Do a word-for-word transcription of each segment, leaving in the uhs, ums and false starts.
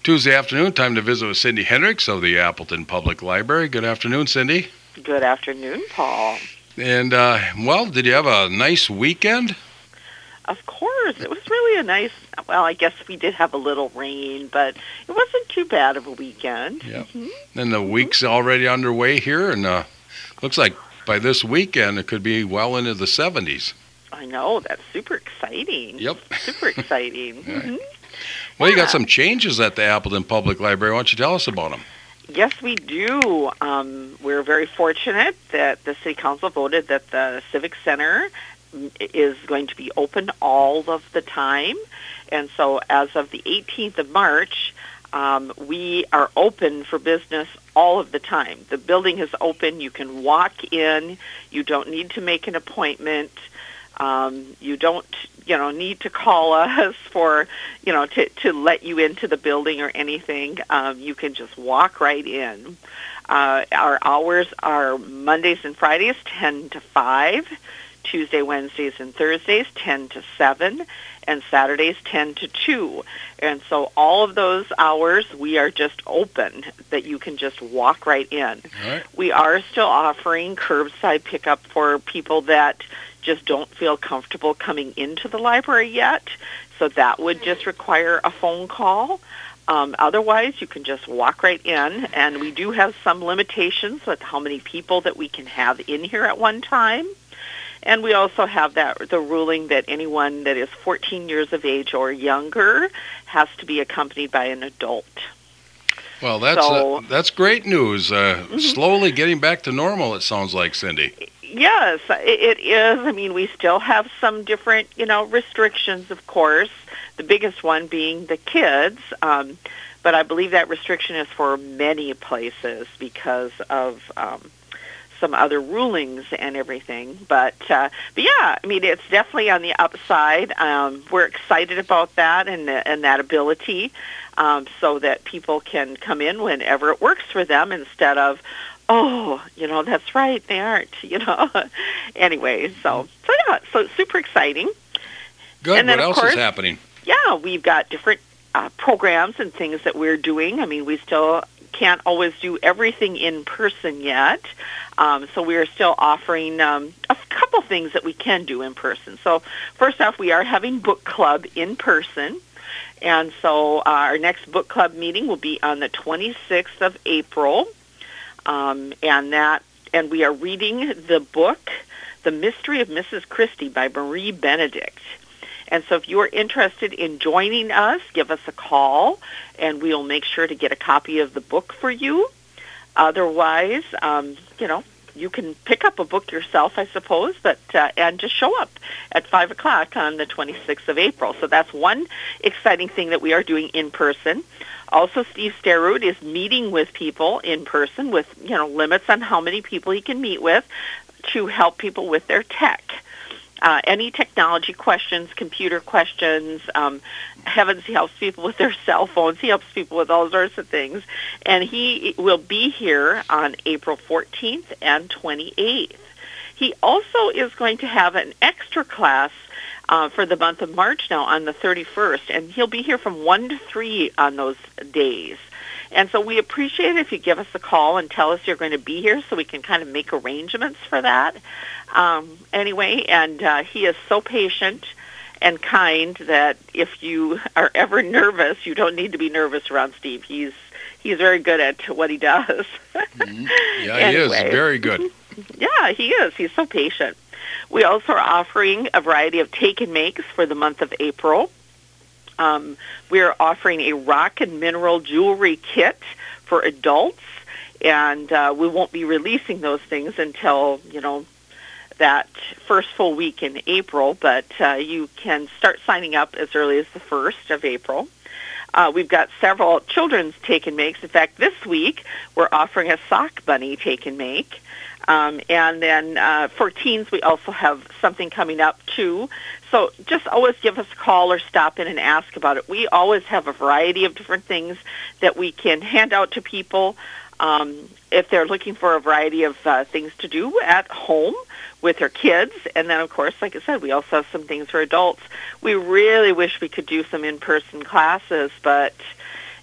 Tuesday afternoon, time to visit with Cindy Hendricks of the Appleton Public Library. Good afternoon, Cindy. Good afternoon, Paul. And, uh, well, did you have a nice weekend? Of course. It was really a nice, well, I guess we did have a little rain, but it wasn't too bad of a weekend. Yeah. Mm-hmm. And the week's already underway here, and uh, looks like by this weekend it could be well into the seventies. I know. That's super exciting. Yep. Super exciting. Mm-hmm. Well, yeah. you got some changes at the Appleton Public Library. Why don't you tell us about them? Yes, we do. Um, we're very fortunate that the City Council voted that the Civic Center is going to be open all of the time. And so as of the eighteenth of March, um, we are open for business all of the time. The building is open. You can walk in. You don't need to make an appointment. Um, you don't, you know, need to call us for, you know, to, to let you into the building or anything. Um, you can just walk right in. Uh, our hours are Mondays and Fridays, ten to five, Tuesday, Wednesdays, and Thursdays, ten to seven, and Saturdays, ten to two. And so all of those hours, we are just open, that you can just walk right in. All right. We are still offering curbside pickup for people that just don't feel comfortable coming into the library yet. So that would just require a phone call. Um, otherwise, you can just walk right in, and we do have some limitations with how many people that we can have in here at one time. And we also have that the ruling that anyone that is fourteen years of age or younger has to be accompanied by an adult. Well, that's so, uh, that's great news. Uh, mm-hmm. Slowly getting back to normal, it sounds like, Cindy. Yes, it, it is. I mean, we still have some different, you know, restrictions, of course, the biggest one being the kids. Um, but I believe that restriction is for many places because of um, some other rulings and everything. But, uh, but yeah, I mean, it's definitely on the upside. Um, we're excited about that and, and that ability um, so that people can come in whenever it works for them instead of, oh, you know, that's right, they aren't, you know. Anyway, so, so yeah, so it's super exciting. Good. And then, what of else course, is happening? Yeah, we've got different uh, programs and things that we're doing. I mean, we still can't always do everything in person yet. Um, so we are still offering um, a couple things that we can do in person. So first off, we are having book club in person. And so uh, our next book club meeting will be on the twenty-sixth of April. Um, and that, and we are reading the book, The Mystery of Missus Christie by Marie Benedict. And so if you are interested in joining us, give us a call, and we'll make sure to get a copy of the book for you. Otherwise, um, you know, you can pick up a book yourself, I suppose, but uh, and just show up at five o'clock on the twenty-sixth of April. So that's one exciting thing that we are doing in person. Also, Steve Sterud is meeting with people in person with, you know, limits on how many people he can meet with to help people with their tech. Uh, any technology questions, computer questions, um, heavens, he helps people with their cell phones. He helps people with all sorts of things. And he will be here on April fourteenth and twenty-eighth. He also is going to have an extra class uh, for the month of March now on the thirty-first, and he'll be here from one to three on those days. And so we appreciate it if you give us a call and tell us you're going to be here so we can kind of make arrangements for that. Um, anyway, and uh, he is so patient and kind that if you are ever nervous, you don't need to be nervous around Steve. He's he's very good at what he does. Mm-hmm. Yeah, anyway. He is. Very good. Yeah, he is. He's so patient. We also are offering a variety of take and makes for the month of April. Um, we're offering a rock and mineral jewelry kit for adults, and uh, we won't be releasing those things until, you know, that first full week in April, but uh, you can start signing up as early as the first of April. Uh, we've got several children's take and makes. In fact, this week we're offering a sock bunny take and make. Um, and then uh, for teens, we also have something coming up, too. So just always give us a call or stop in and ask about it. We always have a variety of different things that we can hand out to people um, if they're looking for a variety of uh, things to do at home with their kids. And then, of course, like I said, we also have some things for adults. We really wish we could do some in-person classes, but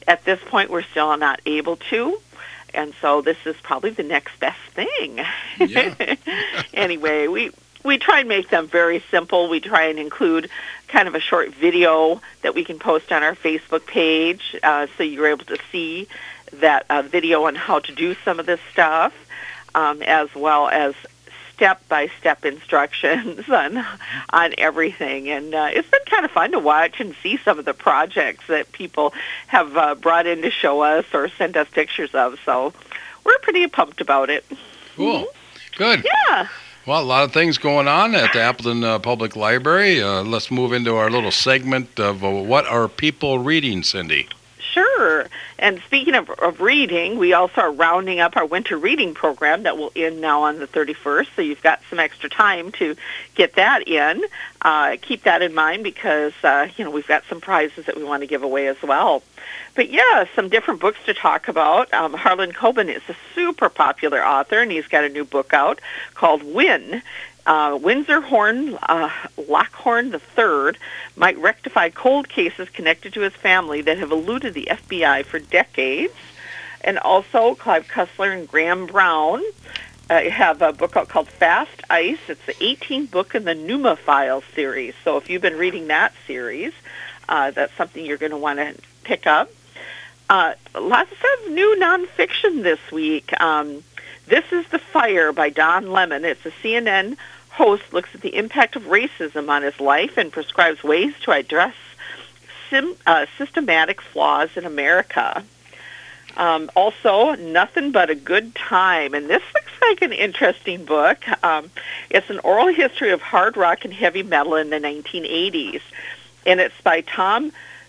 at this point, we're still not able to. And so this is probably the next best thing. Yeah. Anyway, we, we try and make them very simple. We try and include kind of a short video that we can post on our Facebook page, uh, so you're able to see that uh, video on how to do some of this stuff, um, as well as step-by-step instructions on on everything. And uh, it's been kind of fun to watch and see some of the projects that people have uh, brought in to show us or sent us pictures of. So we're pretty pumped about it. Cool. Mm-hmm. Good. Yeah. Well, a lot of things going on at the Appleton uh, Public Library. Uh, let's move into our little segment of uh, what are people reading, Cindy? Sure. And speaking of, of reading, we also are rounding up our winter reading program that will end now on the thirty-first, so you've got some extra time to get that in. Uh, keep that in mind because, uh, you know, we've got some prizes that we want to give away as well. But, yeah, some different books to talk about. Um, Harlan Coben is a super popular author, and he's got a new book out called Win. Uh, Windsor Horn uh, Lockhorn the third might rectify cold cases connected to his family that have eluded the F B I for decades. And also, Clive Cussler and Graham Brown uh, have a book out called Fast Ice. It's the eighteenth book in the Numa Files series. So if you've been reading that series, uh, that's something you're going to want to pick up. Uh, lots of new nonfiction this week. Um, This is The Fire by Don Lemon. It's a C N N host looks at the impact of racism on his life and prescribes ways to address sim, uh, systematic flaws in America. Um, also, Nothing But a Good Time. And this looks like an interesting book. Um, it's an oral history of hard rock and heavy metal in the nineteen eighties. And it's by Tom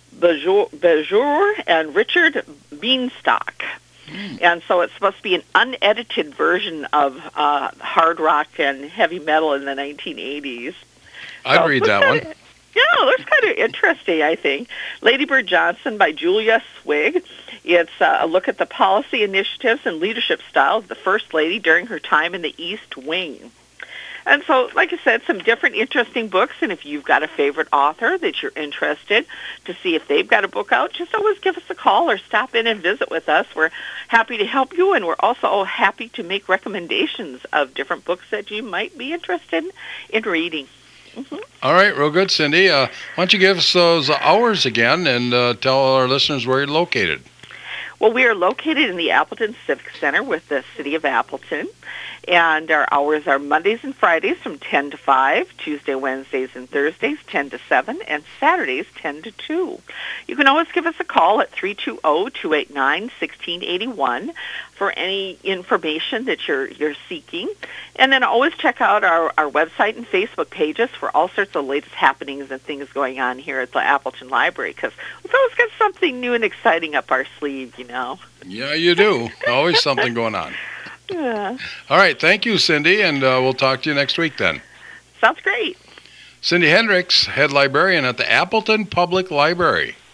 Bajor and Richard Beanstalk. Mm. And so it's supposed to be an unedited version of uh, hard rock and heavy metal in the nineteen eighties. I'd so read that kinda, one. Yeah, it looks kind of interesting, I think. Lady Bird Johnson by Julia Swig. It's uh, a look at the policy initiatives and leadership style of the First Lady during her time in the East Wing. And so, like I said, some different interesting books, and if you've got a favorite author that you're interested to see if they've got a book out, just always give us a call or stop in and visit with us. We're happy to help you, and we're also happy to make recommendations of different books that you might be interested in reading. Mm-hmm. All right, real good, Cindy. Uh, why don't you give us those hours again and uh, tell our listeners where you're located? Well, we are located in the Appleton Civic Center with the City of Appleton. And our hours are Mondays and Fridays from ten to five, Tuesday, Wednesdays, and Thursdays ten to seven, and Saturdays ten to two. You can always give us a call at three two zero, two eight nine, one six eight one for any information that you're you're seeking. And then always check out our, our website and Facebook pages for all sorts of latest happenings and things going on here at the Appleton Library, because we've always got something new and exciting up our sleeve, you know. Yeah, you do. Always something going on. Yeah. All right. Thank you, Cindy, and uh, we'll talk to you next week then. Sounds great. Cindy Hendricks, head librarian at the Appleton Public Library.